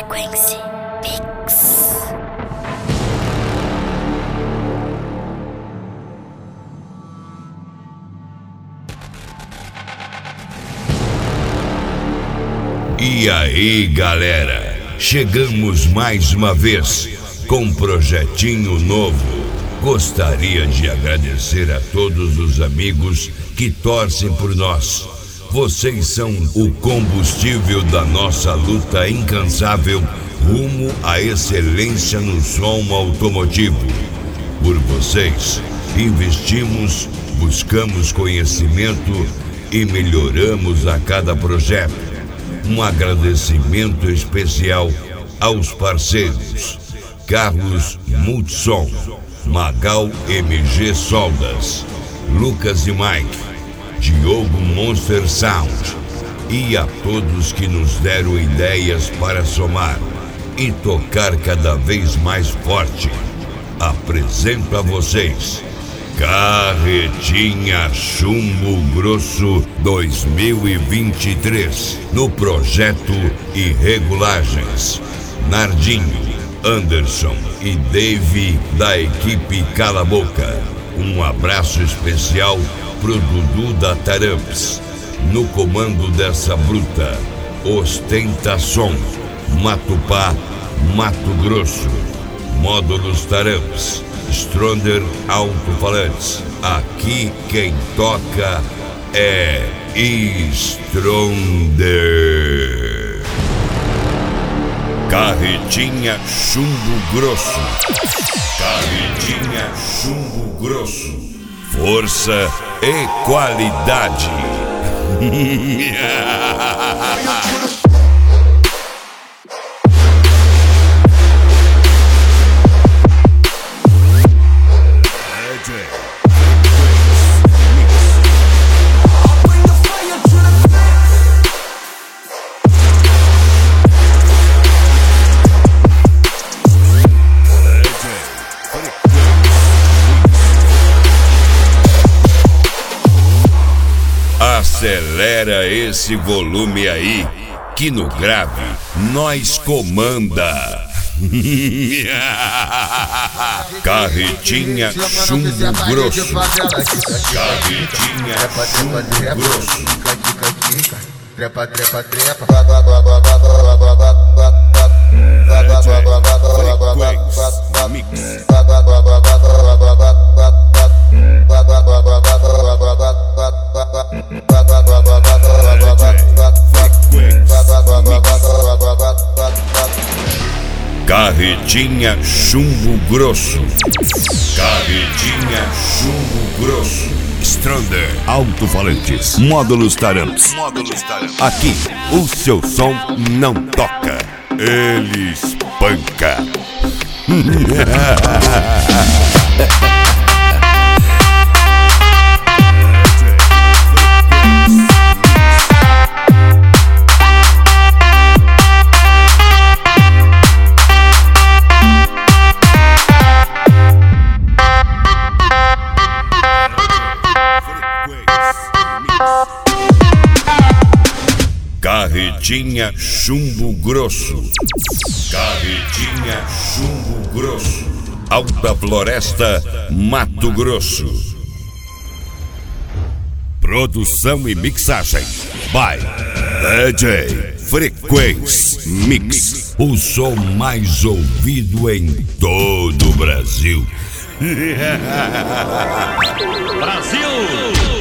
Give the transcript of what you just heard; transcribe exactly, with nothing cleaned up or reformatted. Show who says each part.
Speaker 1: Frequency Mix.
Speaker 2: E aí, galera, chegamos mais uma vez com um projetinho novo. Gostaria de agradecer a todos os amigos que torcem por nós. Vocês são o combustível da nossa luta incansável rumo à excelência no som automotivo. Por vocês, investimos, buscamos conhecimento e melhoramos a cada projeto. Um agradecimento especial aos parceiros Carlos Multissom, Magal M G Soldas, Lucas e Mike, Diogo Monster Sound e a todos que nos deram ideias para somar e tocar cada vez mais forte. Apresento a vocês Carretinha Chumbo Grosso dois mil e vinte e três no projeto Irregulagens. Nardinho, Anderson e Dave da equipe Cala a Boca. Um abraço especial pro Dudu da Taramps. No comando dessa bruta, Ostentação, Matupá, Mato Grosso. Módulos Taramps, Stronder Alto-Falantes. Aqui quem toca é Stronder. Carretinha Chumbo Grosso. Carretinha Chumbo Grosso. Força e qualidade. Acelera esse volume aí, que no grave nós comanda. Carretinha Chumbo Grosso. Carretinha Chumbo Grosso.
Speaker 3: Trepa, trepa, trepa.
Speaker 2: Carretinha Chumbo Grosso. Carretinha Chumbo Grosso. Stronder Alto-Falantes. Módulos Taramps. Módulos Taramps. Aqui o seu som não toca, ele espanca. Carretinha Chumbo Grosso. Carretinha Chumbo Grosso. Alta Floresta, Mato Grosso. Produção e mixagem by D J Frequency Mix. O som mais ouvido em todo o Brasil.
Speaker 4: Brasil!